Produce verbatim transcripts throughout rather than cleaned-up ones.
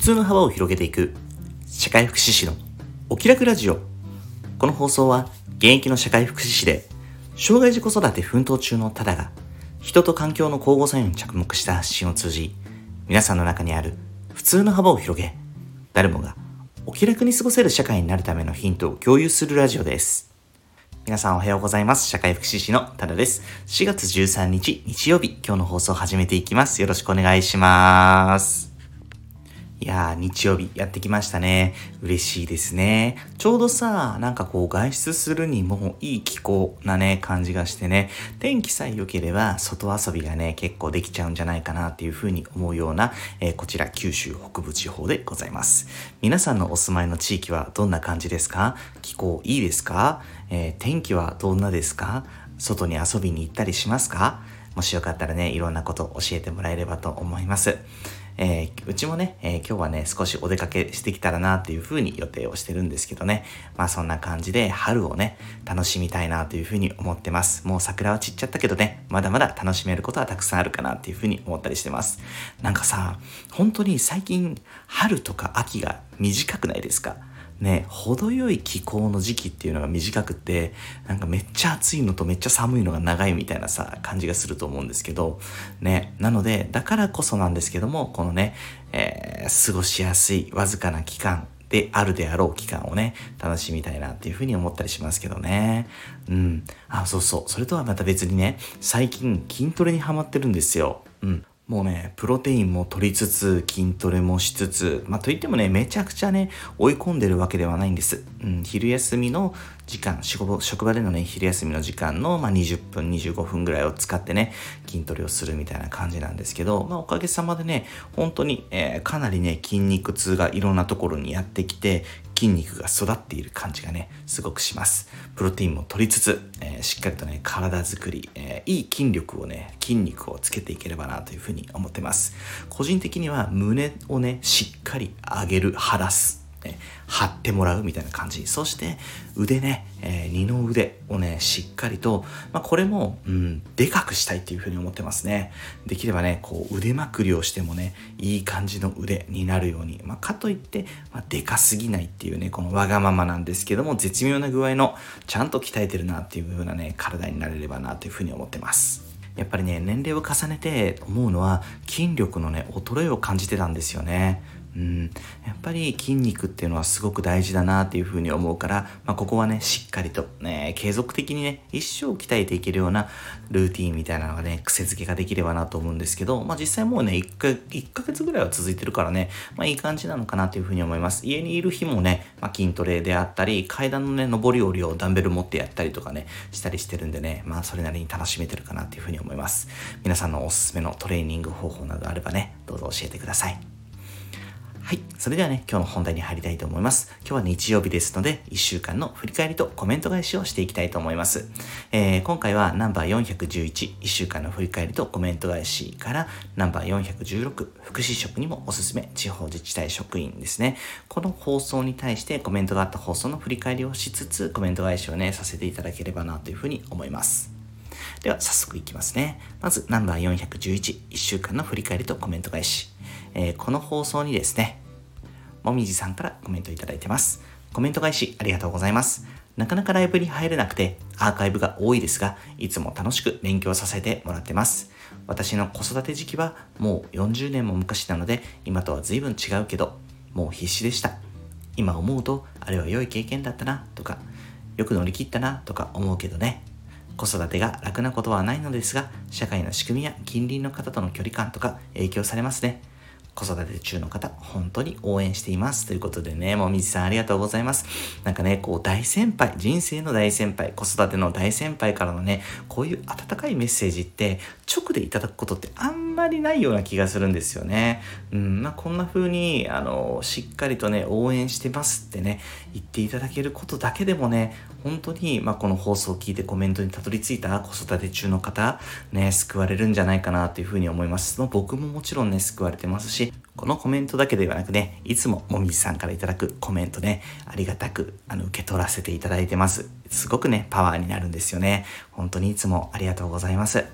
通の幅を広げていく社会福祉士のお気楽ラジオ。この放送は現役の社会福祉士で障害児子育て奮闘中のタダが人と環境の交互作用に着目した発信を通じ、皆さんの中にある普通の幅を広げ、誰もがお気楽に過ごせる社会になるためのヒントを共有するラジオです。皆さんおはようございます。社会福祉士のタダです。しがつじゅうさんにち日曜日、今日の放送を始めていきます。よろしくお願いします。いやー、日曜日やってきましたね。嬉しいですね。ちょうどさ、なんかこう外出するにもいい気候なね、感じがしてね、天気さえ良ければ外遊びがね、結構できちゃうんじゃないかなっていうふうに思うような、えー、こちら九州北部地方でございます。皆さんのお住まいの地域はどんな感じですか？気候いいですか？えー、天気はどんなですか？外に遊びに行ったりしますか？もしよかったらね、いろんなことを教えてもらえればと思います。えー、うちもね、えー、今日はね、少しお出かけしてきたらなっていう風に予定をしてるんですけどね。まあそんな感じで春をね、楽しみたいなという風に思ってます。もう桜は散っちゃったけどね、まだまだ楽しめることはたくさんあるかなっていう風に思ったりしてます。なんかさ、本当に最近春とか秋が短くないですか？ね、程よい気候の時期っていうのが短くって、なんかめっちゃ暑いのとめっちゃ寒いのが長いみたいなさ、感じがすると思うんですけど、ね、なので、だからこそなんですけども、このね、えー、過ごしやすいわずかな期間であるであろう期間をね、楽しみたいなっていうふうに思ったりしますけどね。うん。あ、そうそう。それとはまた別にね、最近筋トレにハマってるんですよ。うん。もうね、プロテインも取りつつ、筋トレもしつつ、まあといってもね、めちゃくちゃね、追い込んでるわけではないんです。うん、昼休みの時間、職場でのね、昼休みの時間の、まあ、にじゅっぷん、にじゅうごふんぐらいを使ってね、筋トレをするみたいな感じなんですけど、まあおかげさまでね、本当に、えー、かなりね、筋肉痛がいろんなところにやってきて、筋肉が育っている感じがね、すごくします。プロテインも取りつつ、えー、しっかりとね、体作り、えー、いい筋力をね、筋肉をつけていければなというふうに思ってます。個人的には胸をね、しっかり上げる、晴らす。ね、張ってもらうみたいな感じ。そして腕ね、えー、二の腕をね、しっかりと、まあこれも、うん、でかくしたいっていうふうに思ってますね。できればね、こう腕まくりをしてもね、いい感じの腕になるように、まあかといって、まあ、でかすぎないっていうね、このわがままなんですけども、絶妙な具合の、ちゃんと鍛えてるなっていう風なね、体になれればなというふうに思ってます。やっぱりね、年齢を重ねて思うのは、筋力のね、衰えを感じてたんですよね。うん、やっぱり筋肉っていうのはすごく大事だなっていうふうに思うから、まあ、ここはね、しっかりとね、継続的にね、一生鍛えていけるようなルーティーンみたいなのがね、癖づけができればなと思うんですけど、まあ実際もうね、いっかげつぐらいは続いてるからね、まあいい感じなのかなというふうに思います。家にいる日もね、まあ筋トレであったり、階段のね、上り下りをダンベル持ってやったりとかね、したりしてるんでね、まあそれなりに楽しめてるかなというふうに思います。皆さんのおすすめのトレーニング方法などあればね、どうぞ教えてください。はい。それではね、今日の本題に入りたいと思います。今日は日曜日ですので、いっしゅうかんの振り返りとコメント返しをしていきたいと思います。えー、今回はナンバーよんひゃくじゅういち、いっしゅうかんの振り返りとコメント返しからナンバーよんひゃくじゅうろく、福祉職にもおすすめ、地方自治体職員ですね。この放送に対してコメントがあった放送の振り返りをしつつ、コメント返しをね、させていただければなというふうに思います。では早速いきますね。まずナンバーよんひゃくじゅういち、いっしゅうかんの振り返りとコメント返し。えー、この放送にですね、もみじさんからコメントいただいてます。コメント返しありがとうございます。なかなかライブに入れなくてアーカイブが多いですが、いつも楽しく勉強させてもらってます。私の子育て時期はもうよんじゅうねんも昔なので、今とは随分違うけど、もう必死でした。今思うと、あれは良い経験だったなとか、よく乗り切ったなとか思うけどね。子育てが楽なことはないのですが、社会の仕組みや近隣の方との距離感とか影響されますね。子育て中の方、本当に応援しています。ということでね、もみじさんありがとうございます。なんかね、こう大先輩、人生の大先輩、子育ての大先輩からのね、こういう温かいメッセージって直でいただくことってあんまりないような気がするんですよね。うん、まあこんな風に、あの、しっかりとね、応援してますってね、言っていただけることだけでもね、本当に、まあこの放送を聞いてコメントにたどり着いた子育て中の方、ね、救われるんじゃないかなという風に思います。僕ももちろんね、救われてますし、このコメントだけではなくね、いつももみじさんからいただくコメントね、ありがたくあの受け取らせていただいてます。すごくね、パワーになるんですよね。本当にいつもありがとうございます。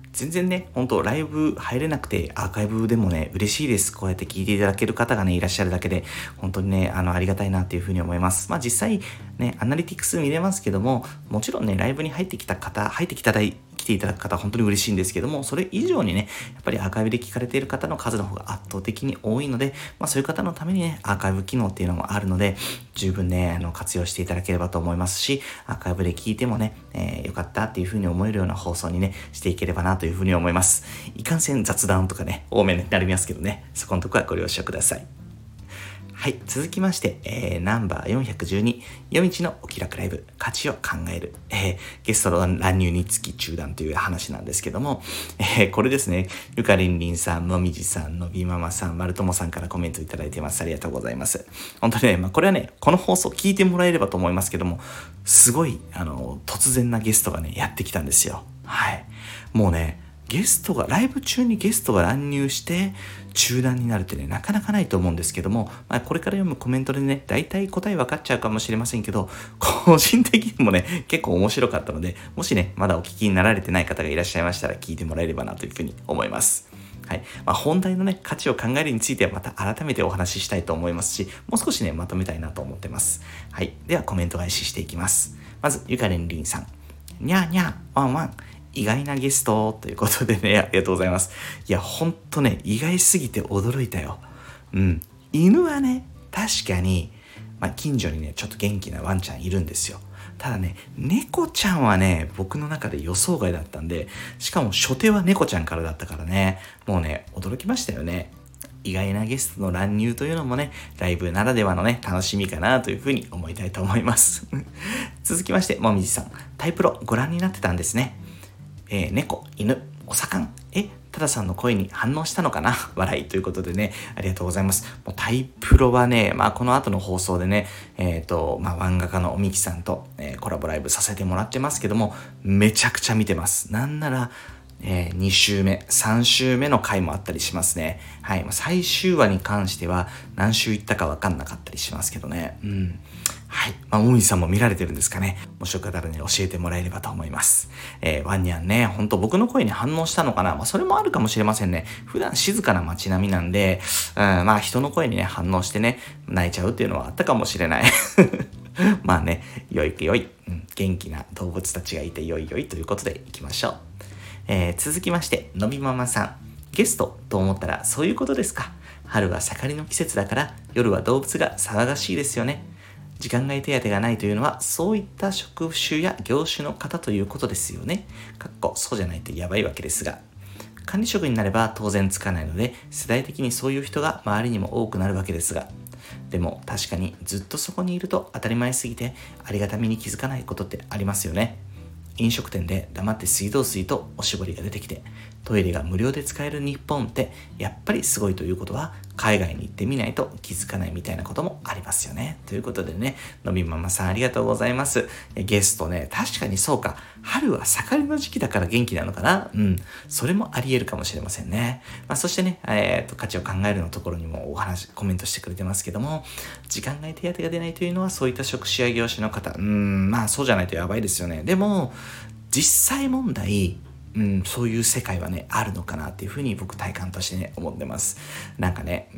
全然ね、本当ライブ入れなくてアーカイブでもね、嬉しいです。こうやって聞いていただける方がね、いらっしゃるだけで、本当にね、あの、ありがたいなっていうふうに思います。まあ実際ね、アナリティクス見れますけども、もちろんね、ライブに入ってきた方、入ってきた来ていただく方は本当に嬉しいんですけども、それ以上にね、やっぱりアーカイブで聞かれている方の数の方が圧倒的に多いので、まあそういう方のためにね、アーカイブ機能っていうのもあるので、十分ね、あの、活用していただければと思いますし、アーカイブで聞いてもね、えー、よかったっていうふうに思えるような放送にね、していければなというふうに思います。いかんせん雑談とかね、多めになりますけどね、そこのところはご了承ください。はい、続きまして、えー、ナンバーよんひゃくじゅうに、夜道のお気楽ライブ、価値を考える、えー、ゲストの乱入につき中断という話なんですけども、えー、これですね、ゆかりんりんさん、もみじさん、のびママさん、まるともさんからコメントいただいてます。ありがとうございます。本当にね、まあ、これはね、この放送聞いてもらえればと思いますけども、すごい、あの、突然なゲストがね、やってきたんですよ。はい。もうね、ゲストが、ライブ中にゲストが乱入して中断になるってね、なかなかないと思うんですけども、まあ、これから読むコメントでね、大体答え分かっちゃうかもしれませんけど、個人的にもね、結構面白かったので、もしね、まだお聞きになられてない方がいらっしゃいましたら聞いてもらえればなというふうに思います。はい。まあ、本題のね、価値を考えるについてはまた改めてお話ししたいと思いますし、もう少しね、まとめたいなと思ってます。はい。ではコメント返ししていきます。まず、ゆかりんりんさん。にゃーにゃー、ワンワン。意外なゲストということでね、ありがとうございます。いや、ほんとね、意外すぎて驚いたよ。うん。犬はね、確かに、まあ、近所にね、ちょっと元気なワンちゃんいるんですよ。ただね、猫ちゃんはね、僕の中で予想外だったんで、しかも初手は猫ちゃんからだったからね、もうね、驚きましたよね。意外なゲストの乱入というのもね、ライブならではのね、楽しみかなというふうに思いたいと思います。続きまして、もみじさん、タイプロご覧になってたんですね。えー、猫、犬、お盛ん、え、たださんの声に反応したのかな笑いということでね、ありがとうございます。もうタイプロはね、まあこの後の放送でね、えっと、まあ漫画家のおみきさんと、えー、コラボライブさせてもらってますけども、めちゃくちゃ見てます。なんなら、えー、に週目、さん週目の回もあったりしますね。はい。最終話に関しては何週行ったか分かんなかったりしますけどね。うん。はい。まあ、もみじさんも見られてるんですかね。もしよかったらね、教えてもらえればと思います。えー、ワンニャンね、ほんと僕の声に反応したのかな。まあ、それもあるかもしれませんね。普段静かな街並みなんで、うん、まあ、人の声にね、反応してね、泣いちゃうっていうのはあったかもしれない。まあね、よいよい、うん、元気な動物たちがいてよいよいということでいきましょう。えー、続きまして、のびママさん。ゲストと思ったらそういうことですか。春は盛りの季節だから夜は動物が騒がしいですよね。時間外手当がないというのはそういった職種や業種の方ということですよね。かっこそうじゃないとやばいわけですが。管理職になれば当然つかないので世代的にそういう人が周りにも多くなるわけですが。でも確かにずっとそこにいると当たり前すぎてありがたみに気づかないことってありますよね。飲食店で黙って水道水とおしぼりが出てきてトイレが無料で使える日本ってやっぱりすごいということは海外に行ってみないと気づかないみたいなこともありますよね。ということでね、のびママさんありがとうございます。ゲストね、確かにそうか。春は盛りの時期だから元気なのかな。うん。それもあり得るかもしれませんね。まあ、そしてね、えーと、価値を考えるのところにもお話、コメントしてくれてますけども、時間外手当が出ないというのはそういった職種や業種の方、うーん、まあそうじゃないとやばいですよね。でも、実際問題、うん、そういう世界はね、あるのかなっていうふうに僕体感としてね、思ってます。なんかね、うん、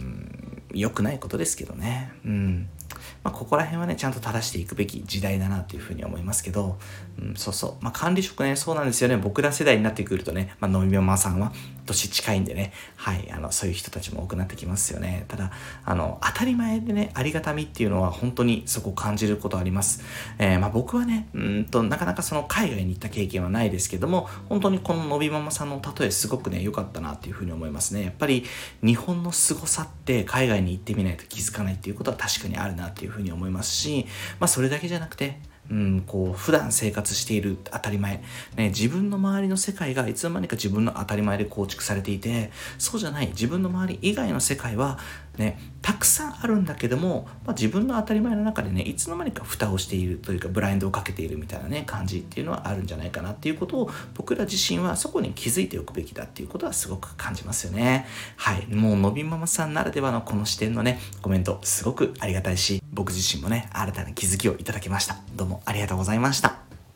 良くないことですけどね。うん。まあ、ここら辺はね、ちゃんと正していくべき時代だなっていうふうに思いますけど、うん、そうそう。まあ、管理職ね、そうなんですよね。僕ら世代になってくるとね、まあ、のびママさんは年近いんでね、はい、あの、そういう人たちも多くなってきますよね。ただ、あの、当たり前でね、ありがたみっていうのは本当にそこを感じることあります。えー、まあ、僕はね、うんと、なかなかその海外に行った経験はないですけども、本当にこののびママさんの例えすごくね、良かったなっていうふうに思いますね。やっぱり日本の凄さって海外に行ってみないと気づかないっていうことは確かにあるなっていうふうに思いますし、まあそれだけじゃなくて、うん、こう普段生活している当たり前、ね、自分の周りの世界がいつの間にか自分の当たり前で構築されていて、そうじゃない自分の周り以外の世界はね、たくさんあるんだけども、まあ、自分の当たり前の中でね、いつの間にか蓋をしているというかブラインドをかけているみたいなね感じっていうのはあるんじゃないかなっていうことを、僕ら自身はそこに気づいておくべきだっていうことはすごく感じますよね。はい、もうのびママさんならではのこの視点のねコメントすごくありがたいし、僕自身もね新たな気づきをいただきました。どうもありがとうございました。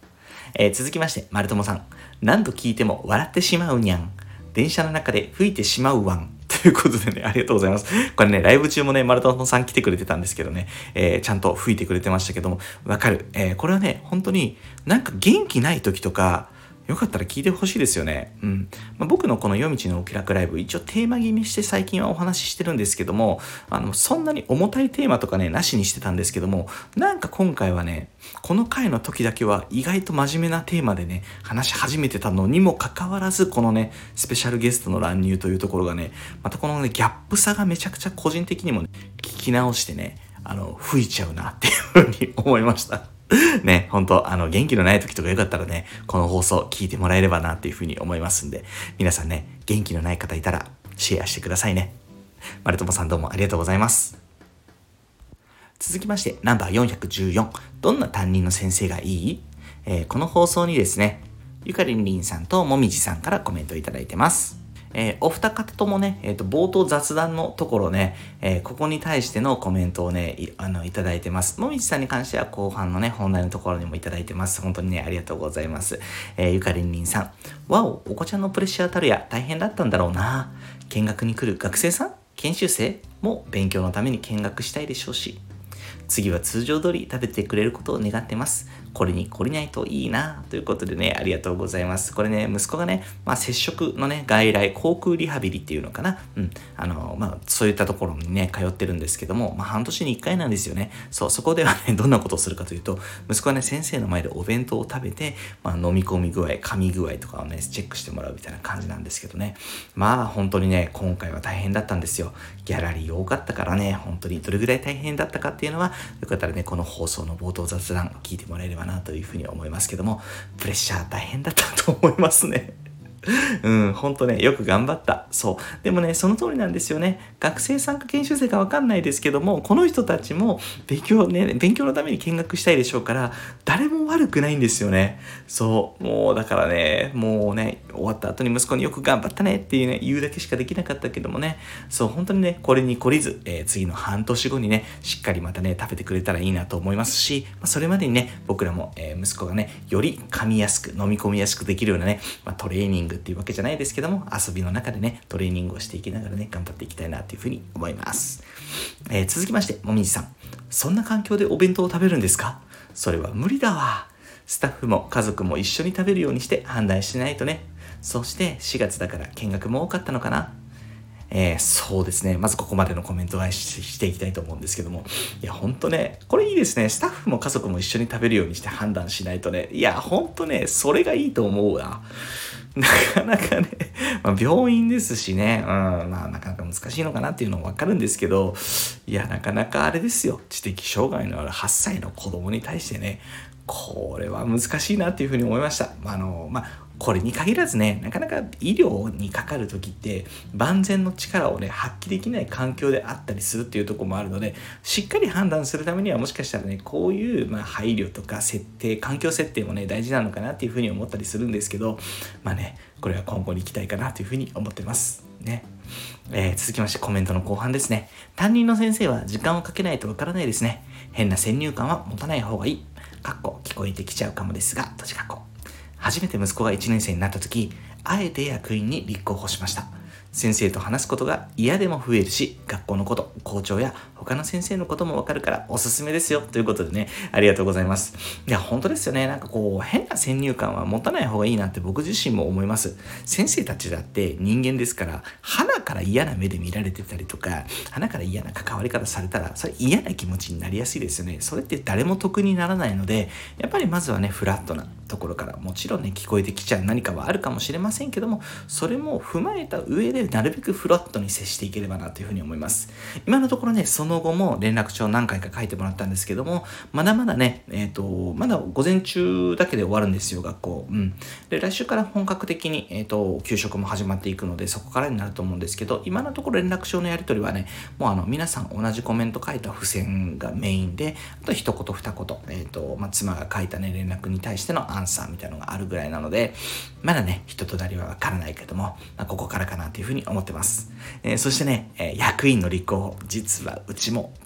えー、続きまして、丸友さん。何度聞いても笑ってしまうにゃん。電車の中で吹いてしまうわん。ということでね、ありがとうございます。これね、ライブ中もね、丸友さん来てくれてたんですけどね、えー、ちゃんと吹いてくれてましたけども、わかる。えー、これはね、本当になんか元気ない時とか、よかったら聞いてほしいですよね。うん。まあ、僕のこの夜道のお気楽ライブ、一応テーマ決めして最近はお話ししてるんですけども、あの、そんなに重たいテーマとかね、なしにしてたんですけども、なんか今回はね、この回の時だけは意外と真面目なテーマでね、話し始めてたのにもかかわらず、このね、スペシャルゲストの乱入というところがね、またこのね、ギャップさがめちゃくちゃ個人的にもね、聞き直してね、あの、吹いちゃうなっていうふうに思いました。ね、本当あの、元気のない時とかよかったらね、この放送聞いてもらえればなっていうふうに思いますんで、皆さんね、元気のない方いたらシェアしてくださいね。丸友さんどうもありがとうございます。続きまして、ナンバーよんひゃくじゅうよん。どんな担任の先生がいい？えー、この放送にですね、ゆかりんりんさんともみじさんからコメントいただいてます。えー、お二方ともね、えっと、冒頭雑談のところね、えー、ここに対してのコメントをね、い、あの、いただいてます。もみじさんに関しては後半のね、本題のところにもいただいてます。本当にね、ありがとうございます。えー、ゆかりんりんさん。わお、お子ちゃんのプレッシャーたるや大変だったんだろうな。見学に来る学生さん？研修生も勉強のために見学したいでしょうし。次は通常通り食べてくれることを願ってます。これに懲りないといいなということでね、ありがとうございます。これね、息子がね、まあ接触のね、外来、航空リハビリっていうのかな。うん。あの、まあそういったところにね、通ってるんですけども、まあ半年に一回なんですよね。そう、そこではね、どんなことをするかというと、息子はね、先生の前でお弁当を食べて、まあ飲み込み具合、噛み具合とかをね、チェックしてもらうみたいな感じなんですけどね。まあ本当にね、今回は大変だったんですよ。ギャラリー多かったからね、本当にどれぐらい大変だったかっていうのは、よかったらね、この放送の冒頭雑談聞いてもらえればなというふうに思いますけども、プレッシャー大変だったと思いますね。うん、ほんとね、よく頑張った。そう。でもね、その通りなんですよね。学生さんか研修生かわかんないですけども、この人たちも勉強ね、勉強のために見学したいでしょうから、誰も悪くないんですよね。そう。もうだからね、もうね、終わった後に息子によく頑張ったねっていうね、言うだけしかできなかったけどもね、そう、本当にね、これに懲りず、えー、次の半年後にね、しっかりまたね、食べてくれたらいいなと思いますし、まあ、それまでにね、僕らも、えー、息子がね、より噛みやすく、飲み込みやすくできるようなね、まあ、トレーニングっていうわけじゃないですけども、遊びの中でね、トレーニングをしていきながらね、頑張っていきたいなというふうに思います。えー、続きまして、もみじさん。そんな環境でお弁当を食べるんですか？それは無理だわ。スタッフも家族も一緒に食べるようにして判断しないとね。そしてしがつだから見学も多かったのかな。えー、そうですね。まずここまでのコメントは し, していきたいと思うんですけども。いや、ほんとね、これいいですね。スタッフも家族も一緒に食べるようにして判断しないとね。いや、ほんとね、それがいいと思うわ。なかなかね、まあ、病院ですしね、うん、まあなかなか難しいのかなっていうのもわかるんですけど、いや、なかなかあれですよ。知的障害のあるはっさいの子供に対してね、これは難しいなっていうふうに思いました。あの、まあ、これに限らずね、なかなか医療にかかるときって万全の力をね、発揮できない環境であったりするっていうところもあるので、しっかり判断するためにはもしかしたらね、こういう、まあ、配慮とか設定、環境設定もね、大事なのかなっていうふうに思ったりするんですけど、まあね、これは今後に期待かなというふうに思ってますね。えー、続きましてコメントの後半ですね。担任の先生は時間をかけないとわからないですね。変な先入観は持たない方がいい。かっこ聞こえてきちゃうかもですが、閉じかっこ。初めて息子がいちねん生になった時、あえて役員に立候補しました。先生と話すことが嫌でも増えるし、学校のこと、校長や他の先生のこともわかるからおすすめですよ。ということでね、ありがとうございます。いや、本当ですよね。なんかこう、変な先入観は持たない方がいいなって僕自身も思います。先生たちだって人間ですから、鼻から嫌な目で見られてたりとか、鼻から嫌な関わり方されたら、それ嫌な気持ちになりやすいですよね。それって誰も得にならないので、やっぱりまずはね、フラットなところから、もちろんね、聞こえてきちゃう何かはあるかもしれませんけども、それも踏まえた上でなるべくフラットに接していければなというふうに思います。今のところね、その後も連絡帳何回か書いてもらったんですけども、まだまだね、えっと、まだ午前中だけで終わるんですよ、学校。うん。で、来週から本格的に、えっと、給食も始まっていくので、そこからになると思うんですけど、今のところ連絡帳のやり取りはね、もうあの、皆さん同じコメント書いた付箋がメインで、あと一言二言、えっと、まあ、妻が書いたね、連絡に対してのアンサーみたいなのがあるぐらいなので、まだね、人となりはわからないけども、まあ、ここからかなというふうに思ってます。えー、そしてね、えー、役員の立候補、実はうちも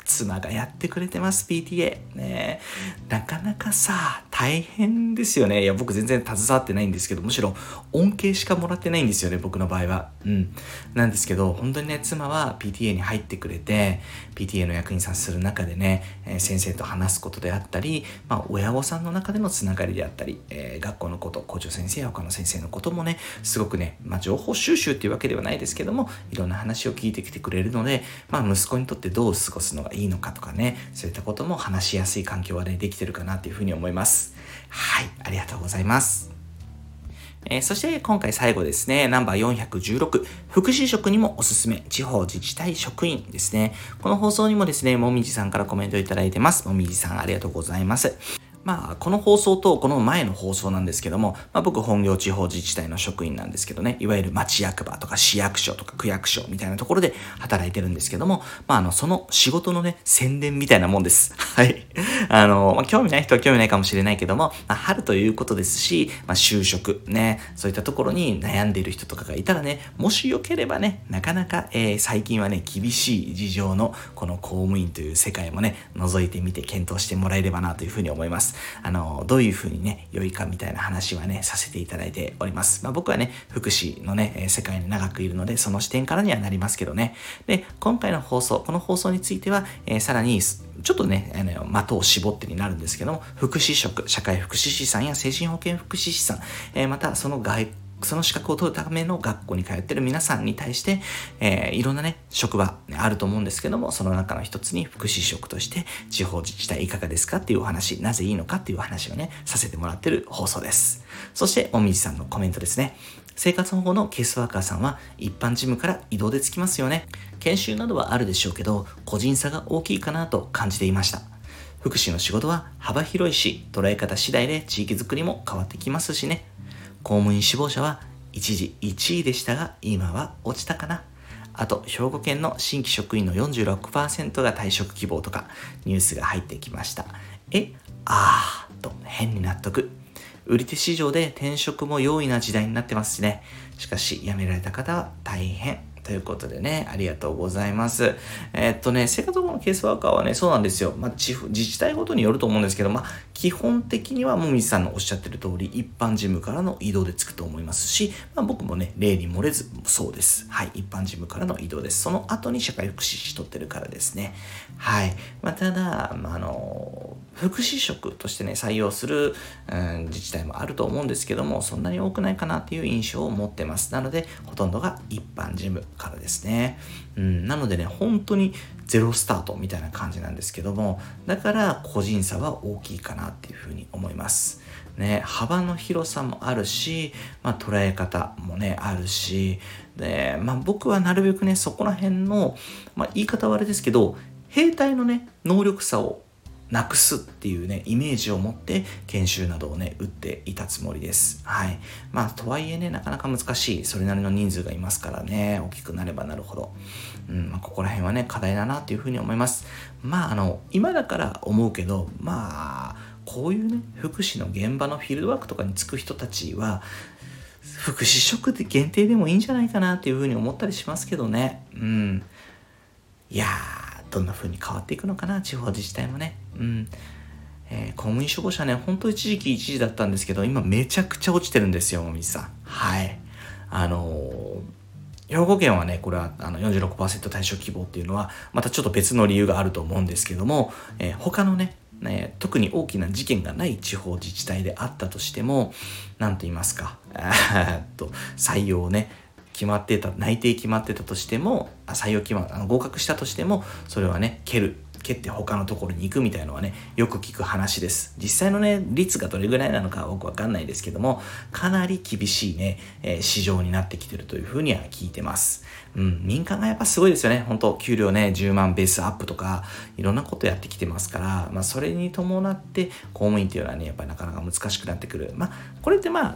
妻がやってくれてます、ピーティーエー。ね、なかなかさ、大変ですよね。いや、僕全然携わってないんですけど、むしろ恩恵しかもらってないんですよね、僕の場合は。うん。なんですけど、本当にね、妻は ピーティーエー に入ってくれて、ピーティーエー の役員さんする中でね、えー、先生と話すことであったり、まあ、親御さんの中でのつながりであったり、えー、学校のこと、校長先生や他の先生のこともね、すごくね、まあ、情報収集っていうわけではないですけども、いろんな話を聞いてきてくれるので、まあ、息子にとってどう過ごすのがいいのかとかね、そういったことも話しやすい環境はね、できてるかなというふうに思います。はい、ありがとうございます。えー、そして今回最後ですね、ナンバーよんひゃくじゅうろく、福祉職にもおすすめ、地方自治体職員ですね。この放送にもですね、もみじさんからコメントいただいてます。もみじさんありがとうございます。まあ、この放送とこの前の放送なんですけども、まあ、僕本業地方自治体の職員なんですけどね、いわゆる町役場とか市役所とか区役所みたいなところで働いてるんですけども、まあ、あの、その仕事のね、宣伝みたいなもんです。はい。あの、まあ、興味ない人は興味ないかもしれないけども、まあ、春ということですし、まあ、就職ね、そういったところに悩んでいる人とかがいたらね、もしよければね、なかなか、えー、最近はね、厳しい事情のこの公務員という世界もね、覗いてみて検討してもらえればなというふうに思います。あの、どういう風にね、良いかみたいな話はね、させていただいております。まあ、僕はね、福祉のね、世界に長くいるので、その視点からにはなりますけどね。で、今回の放送、この放送については、えー、さらに、ちょっとね、あの、的を絞ってになるんですけども、福祉職、社会福祉士さんや精神保健福祉士さん、えー、またその外その資格を取るための学校に通っている皆さんに対して、えー、いろんなね、職場、ね、あると思うんですけども、その中の一つに福祉職として地方自治体いかがですかっていうお話、なぜいいのかっていうお話をね、させてもらっている放送です。そして、もみじさんのコメントですね。生活保護のケースワーカーさんは一般事務から移動でつきますよね。研修などはあるでしょうけど、個人差が大きいかなと感じていました。福祉の仕事は幅広いし、捉え方次第で地域づくりも変わってきますしね。公務員志望者は一時いちいでしたが今は落ちたかな。あと兵庫県の新規職員の よんじゅうろくパーセント が退職希望とかニュースが入ってきました。え、あーと変に納得。売り手市場で転職も容易な時代になってますしね。しかし辞められた方は大変ということでね、ありがとうございます。えー、っとね、生活保護のケースワーカーはね、そうなんですよ。まあ、自治体ごとによると思うんですけど、まあ、基本的にはもみじさんのおっしゃってる通り、一般事務からの移動でつくと思いますし、まあ、僕もね、例に漏れずそうです。はい、一般事務からの移動です。その後に社会福祉士取ってるからですね。はい。まあ、ただ、まあ、あの、福祉職としてね、採用する、うん、自治体もあると思うんですけども、そんなに多くないかなっていう印象を持ってます。なので、ほとんどが一般事務からですね。うん、なのでね、本当にゼロスタートみたいな感じなんですけども、だから個人差は大きいかなっていうふうに思います。ね、幅の広さもあるし、まあ、捉え方もね、あるし、で、まあ、僕はなるべくね、そこら辺の、まあ、言い方はあれですけど、兵隊のね、能力差をなくすっていうね、イメージを持って研修などをね、打っていたつもりです。はい。まあ、とはいえね、なかなか難しい。それなりの人数がいますからね、大きくなればなるほど。うん、まあ、ここら辺はね、課題だなっていうふうに思います。まあ、あの、今だから思うけど、まあ、こういうね、福祉の現場のフィールドワークとかに就く人たちは、福祉職で限定でもいいんじゃないかなっていうふうに思ったりしますけどね。うん。いやー、どんな風に変わっていくのかな、地方自治体もね。うん。えー、公務員志望者ね、ほんと一時期一時だったんですけど、今めちゃくちゃ落ちてるんですよ、もみじさん。はい。あのー、兵庫県はね、これはあの よんじゅうろくパーセント 退職希望っていうのは、またちょっと別の理由があると思うんですけども、えー、他のね、ね、特に大きな事件がない地方自治体であったとしても、なんと言いますか、えっと、採用ね、決まってた、内定決まってたとしても、採用決ま、あの合格したとしても、それはね、蹴る。蹴って他のところに行くみたいなのはね、よく聞く話です。実際のね、率がどれぐらいなのかは僕わかんないですけども、かなり厳しいね、えー、市場になってきてるというふうには聞いてます。うん、民間がやっぱすごいですよね。本当給料ね、じゅうまんベースアップとか、いろんなことやってきてますから、まあ、それに伴って、公務員っていうのはね、やっぱりなかなか難しくなってくる。まあ、これってまあ、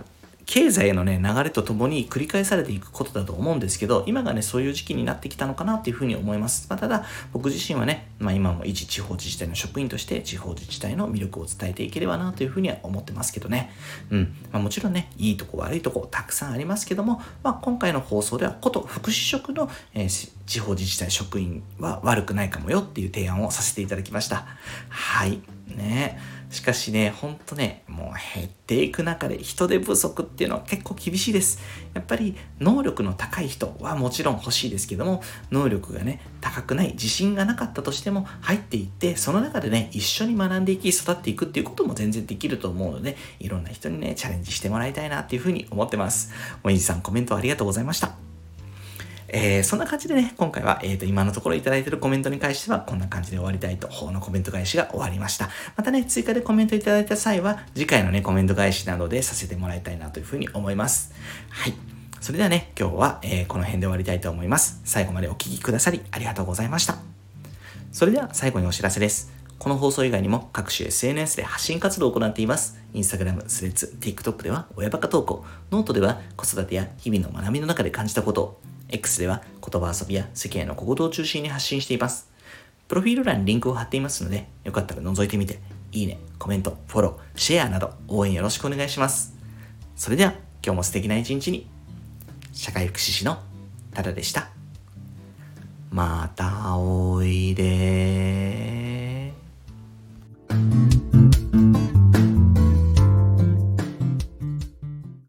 経済のね、流れとともに繰り返されていくことだと思うんですけど、今がね、そういう時期になってきたのかなっていうふうに思います。まあ、ただ、僕自身はね、まあ今も一地方自治体の職員として地方自治体の魅力を伝えていければなというふうには思ってますけどね。うん。まあ、もちろんね、いいとこ悪いとこたくさんありますけども、まあ今回の放送ではこと福祉職の、えー、地方自治体職員は悪くないかもよっていう提案をさせていただきました。はい。ね。しかしね、ほんとね、もう減っていく中で人手不足っていうのは結構厳しいです。やっぱり能力の高い人はもちろん欲しいですけども、能力がね、高くない、自信がなかったとしても入っていって、その中でね、一緒に学んでいき、育っていくっていうことも全然できると思うので、いろんな人にね、チャレンジしてもらいたいなっていうふうに思ってます。もいじさんコメントありがとうございました。えー、そんな感じでね、今回は、えーと、今のところいただいているコメントに関しては、こんな感じで終わりたいと、方のコメント返しが終わりました。またね、追加でコメントいただいた際は、次回のね、コメント返しなどでさせてもらいたいなというふうに思います。はい。それではね、今日は、えー、この辺で終わりたいと思います。最後までお聞きくださり、ありがとうございました。それでは最後にお知らせです。この放送以外にも各種 エスエヌエス で発信活動を行っています。Instagram、スレッズ、TikTok では親バカ投稿、ノートでは子育てや日々の学びの中で感じたことを、X では言葉遊びや世間への小言を中心に発信しています。プロフィール欄にリンクを貼っていますので、よかったら覗いてみて、いいね、コメント、フォロー、シェアなど応援よろしくお願いします。それでは今日も素敵な一日に。社会福祉士のタダでした。またおいで。